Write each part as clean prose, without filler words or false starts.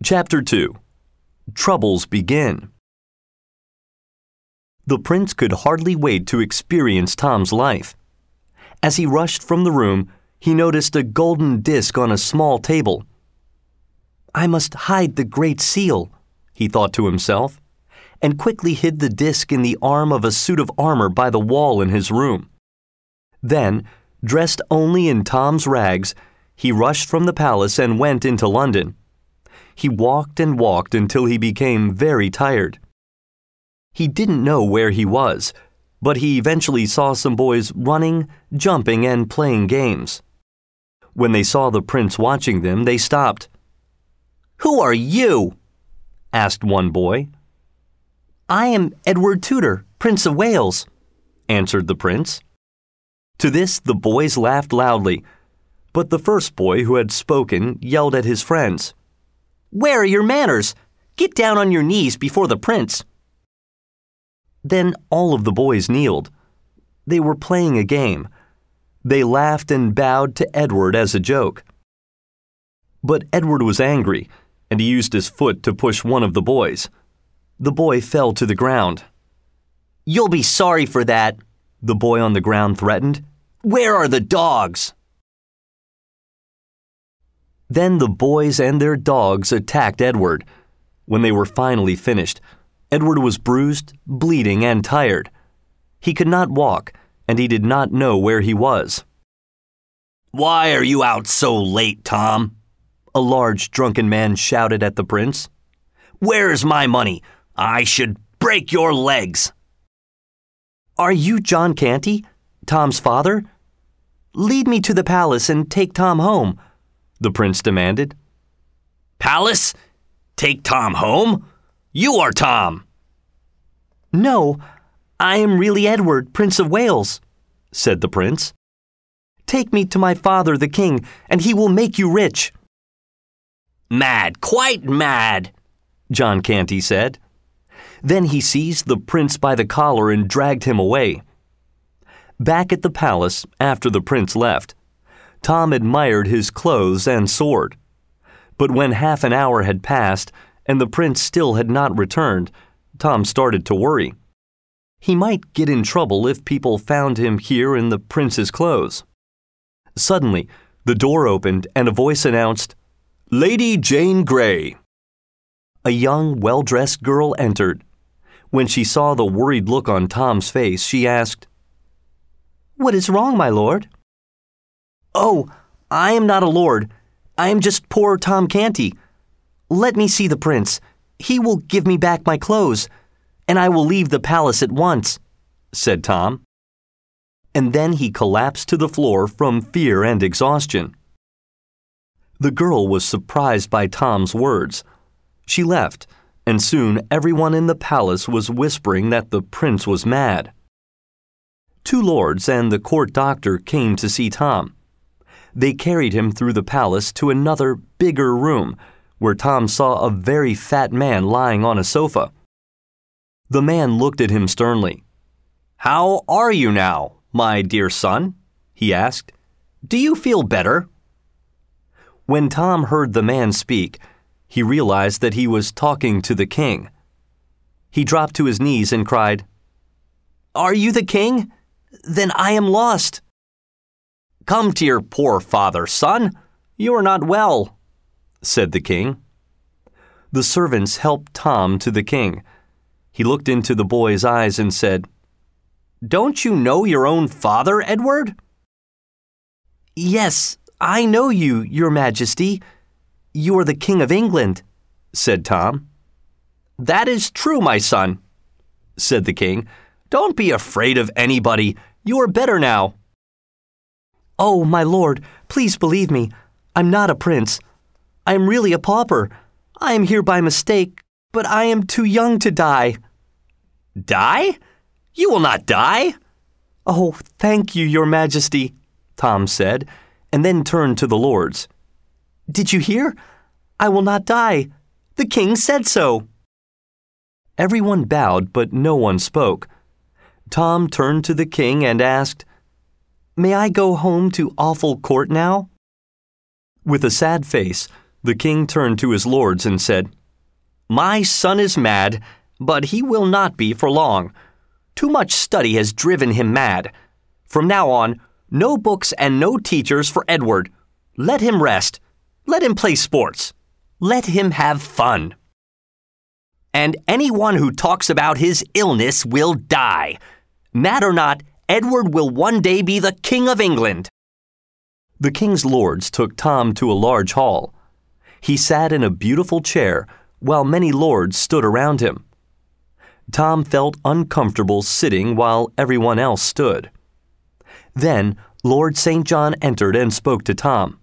Chapter 2. Troubles Begin. The prince could hardly wait to experience Tom's life. As he rushed from the room, he noticed a golden disc on a small table. "I must hide the Great Seal," he thought to himself, and quickly hid the disc in the arm of a suit of armor by the wall in his room. Then, dressed only in Tom's rags, he rushed from the palace and went into London. He walked and walked until he became very tired. He didn't know where he was, but he eventually saw some boys running, jumping, and playing games. When they saw the prince watching them, they stopped. "Who are you?" asked one boy. "I am Edward Tudor, Prince of Wales," answered the prince. To this the boys laughed loudly, but the first boy who had spoken yelled at his friends, "Where are your manners? Get down on your knees before the prince." Then all of the boys kneeled. They were playing a game. They laughed and bowed to Edward as a joke. But Edward was angry, and he used his foot to push one of the boys. The boy fell to the ground. "You'll be sorry for that," the boy on the ground threatened. "Where are the dogs?" Then the boys and their dogs attacked Edward. When they were finally finished, Edward was bruised, bleeding, and tired. He could not walk, and he did not know where he was. "Why are you out so late, Tom?" a large drunken man shouted at the prince. "Where's my money? I should break your legs." "Are you John Canty, Tom's father? Lead me to the palace and take Tom home," the prince demanded. "Palace? Take Tom home? You are Tom." "No, I am really Edward, Prince of Wales," said the prince. "Take me to my father, the king, and he will make you rich." "Mad, quite mad," John Canty said. Then he seized the prince by the collar and dragged him away. Back at the palace, after the prince left, Tom admired his clothes and sword. But when half an hour had passed and the prince still had not returned, Tom started to worry. He might get in trouble if people found him here in the prince's clothes. Suddenly, the door opened and a voice announced, "Lady Jane Grey." A young, well-dressed girl entered. When she saw the worried look on Tom's face, she asked, "What is wrong, my lord?" "Oh, I am not a lord. I am just poor Tom Canty. Let me see the prince. He will give me back my clothes, and I will leave the palace at once," said Tom. And then he collapsed to the floor from fear and exhaustion. The girl was surprised by Tom's words. She left, and soon everyone in the palace was whispering that the prince was mad. 2 lords and the court doctor came to see Tom. They carried him through the palace to another, bigger room, where Tom saw a very fat man lying on a sofa. The man looked at him sternly. "How are you now, my dear son?" he asked. "Do you feel better?" When Tom heard the man speak, he realized that he was talking to the king. He dropped to his knees and cried, "Are you the king? Then I am lost." "Come to your poor father, son. You are not well," said the king. The servants helped Tom to the king. He looked into the boy's eyes and said, "Don't you know your own father, Edward?" "Yes, I know you, your majesty. You are the King of England," said Tom. "That is true, my son," said the king. "Don't be afraid of anybody. You are better now." "Oh, my lord, please believe me. I'm not a prince. I am really a pauper. I am here by mistake, but I am too young to die." "Die? You will not die." "Oh, thank you, your majesty," Tom said, and then turned to the lords. "Did you hear? I will not die. The king said so." Everyone bowed, but no one spoke. Tom turned to the king and asked, "May I go home to awful court now?" With a sad face, The king turned to his lords and said, "My son is mad, but he will not be for long. Too much study has driven him mad. From now on, no books and no teachers for Edward. Let him rest. Let him play sports. Let him have fun. And anyone who talks about his illness will die. Mad or not, Edward will one day be the King of England." The king's lords took Tom to a large hall. He sat in a beautiful chair while many lords stood around him. Tom felt uncomfortable sitting while everyone else stood. Then Lord St. John entered and spoke to Tom.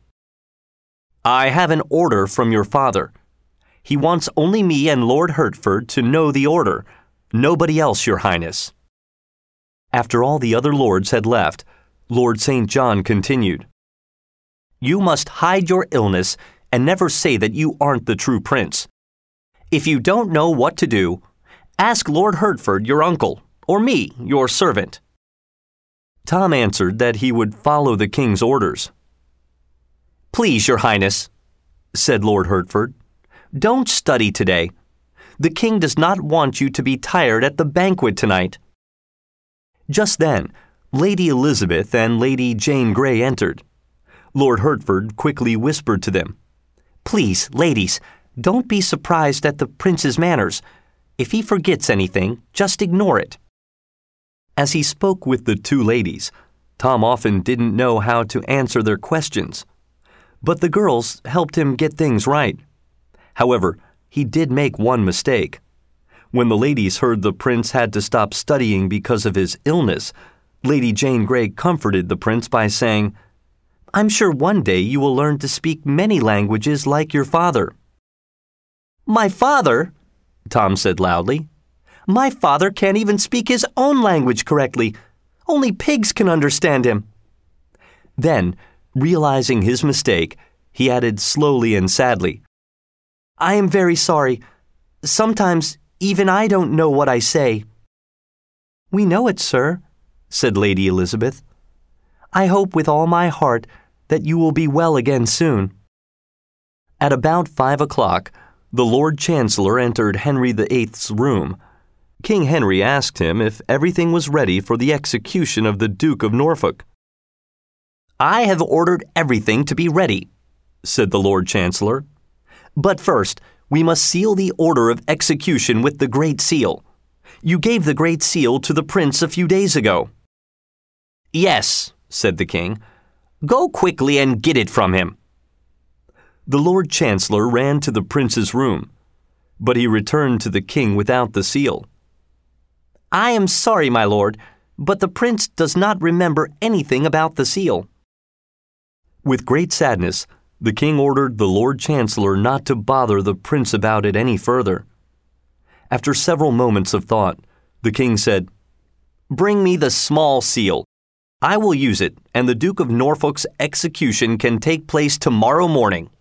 "I have an order from your father. He wants only me and Lord Hertford to know the order, nobody else, your highness." After all the other lords had left, Lord St. John continued, "You must hide your illness and never say that you aren't the true prince. If you don't know what to do, ask Lord Hertford, your uncle, or me, your servant." Tom answered that he would follow the king's orders. "Please, your highness," said Lord Hertford, "don't study today. The king does not want you to be tired at the banquet tonight." Just then, Lady Elizabeth and Lady Jane Grey entered. Lord Hertford quickly whispered to them, "Please, ladies, don't be surprised at the prince's manners. If he forgets anything, just ignore it." As he spoke with the two ladies, Tom often didn't know how to answer their questions. But the girls helped him get things right. However, he did make one mistake. When the ladies heard the prince had to stop studying because of his illness, Lady Jane Grey comforted the prince by saying, "I'm sure one day you will learn to speak many languages like your father." "My father?" Tom said loudly. "My father can't even speak his own language correctly. Only pigs can understand him." Then, realizing his mistake, he added slowly and sadly, "I am very sorry. Sometimes even I don't know what I say." "We know it, sir," said Lady Elizabeth. "I hope with all my heart that you will be well again soon." At about 5 o'clock, the Lord Chancellor entered Henry VIII's room. King Henry asked him if everything was ready for the execution of the Duke of Norfolk. "I have ordered everything to be ready," said the Lord Chancellor. "But first, we must seal the order of execution with the Great Seal. You gave the Great Seal to the prince a few days ago." "Yes," said the king. "Go quickly and get it from him." The Lord Chancellor ran to the prince's room, but he returned to the king without the seal. "I am sorry, my lord, but the prince does not remember anything about the seal." With great sadness, the king ordered the Lord Chancellor not to bother the prince about it any further. After several moments of thought, the king said, "Bring me the small seal. I will use it, and the Duke of Norfolk's execution can take place tomorrow morning."